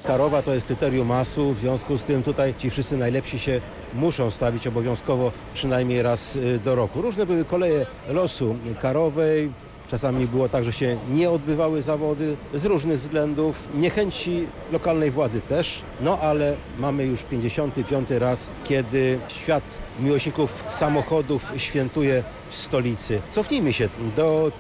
Karowa to jest kryterium masu, w związku z tym tutaj ci wszyscy najlepsi się muszą stawić obowiązkowo przynajmniej raz do roku. Różne były koleje losu Karowej. Czasami było tak, że się nie odbywały zawody z różnych względów, niechęci lokalnej władzy też, no ale mamy już 55. raz, kiedy świat miłośników samochodów świętuje w stolicy. Cofnijmy się do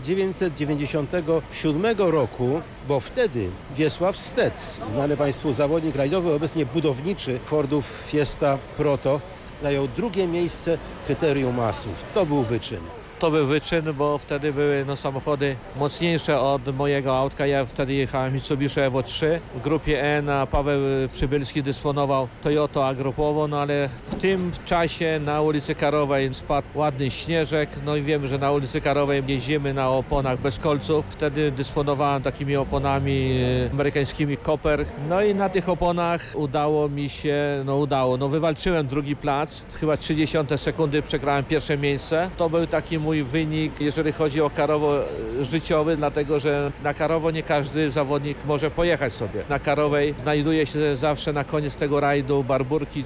1997 roku, bo wtedy Wiesław Stec, znany Państwu zawodnik rajdowy, obecnie budowniczy Fordów Fiesta Proto, zajął drugie miejsce kryterium masów. To był wyczyn. To był wyczyn, bo wtedy były samochody mocniejsze od mojego autka. Ja wtedy jechałem Mitsubishi Evo 3 w grupie N, a Paweł Przybylski dysponował Toyota grupowo, no ale w tym czasie na ulicy Karowej spadł ładny śnieżek, no i wiemy, że na ulicy Karowej jeździmy na oponach bez kolców. Wtedy dysponowałem takimi oponami amerykańskimi Copper, no i na tych oponach udało mi się, wywalczyłem drugi plac, chyba 30 sekundy przegrałem pierwsze miejsce. To był taki mój wynik, jeżeli chodzi o Karowo życiowy, dlatego że na Karowo nie każdy zawodnik może pojechać sobie. Na Karowej znajduje się zawsze na koniec tego rajdu barburki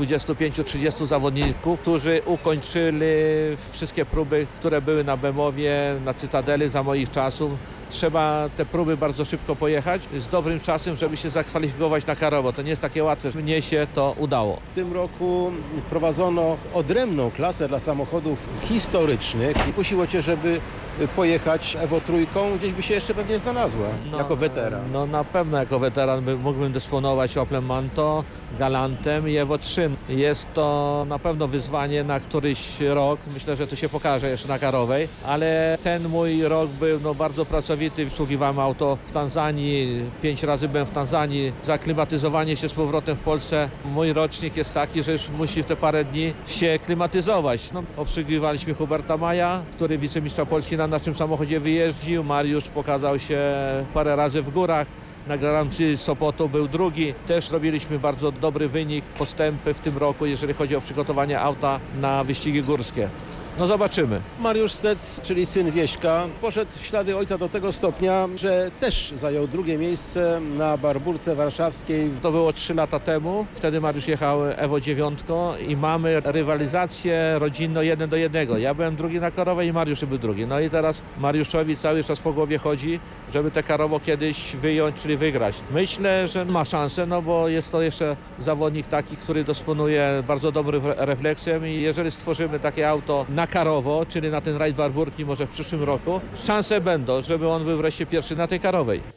25-30 zawodników, którzy ukończyli wszystkie próby, które były na Bemowie, na Cytadeli za moich czasów. Trzeba te próby bardzo szybko pojechać z dobrym czasem, żeby się zakwalifikować na Karowo. To nie jest takie łatwe. Mnie się to udało. W tym roku wprowadzono odrębną klasę dla samochodów historycznych i kusiło Cię, żeby pojechać Evo trójką, gdzieś by się jeszcze pewnie znalazła, jako weteran. No na pewno jako weteran mógłbym dysponować Oplem Manto, Galantem i Evo 3. Jest to na pewno wyzwanie na któryś rok. Myślę, że to się pokaże jeszcze na Karowej, ale ten mój rok był bardzo pracowity. Wysługiwałem auto w Tanzanii, 5 razy byłem w Tanzanii. Zaklimatyzowanie się z powrotem w Polsce. Mój rocznik jest taki, że już musi w te parę dni się klimatyzować. Obsługiwaliśmy Huberta Maja, który wicemistrza Polski na naszym samochodzie wyjeździł. Mariusz pokazał się parę razy w górach. Na Grand Prix Sopotu był drugi. Też robiliśmy bardzo dobry wynik, postępy w tym roku, jeżeli chodzi o przygotowanie auta na wyścigi górskie. No zobaczymy. Mariusz Stec, czyli syn Wieśka, poszedł w ślady ojca do tego stopnia, że też zajął drugie miejsce na Barburce Warszawskiej. To było 3 lata temu. Wtedy Mariusz jechał Evo 9 i mamy rywalizację rodzinną 1:1. Ja byłem drugi na Karowej i Mariusz był drugi. No i teraz Mariuszowi cały czas po głowie chodzi, żeby te Karowo kiedyś wyjąć, czyli wygrać. Myślę, że ma szansę, bo jest to jeszcze zawodnik taki, który dysponuje bardzo dobrym refleksem i jeżeli stworzymy takie auto na Karowo, czyli na ten rajd Barburki może w przyszłym roku, szanse będą, żeby on był wreszcie pierwszy na tej Karowej.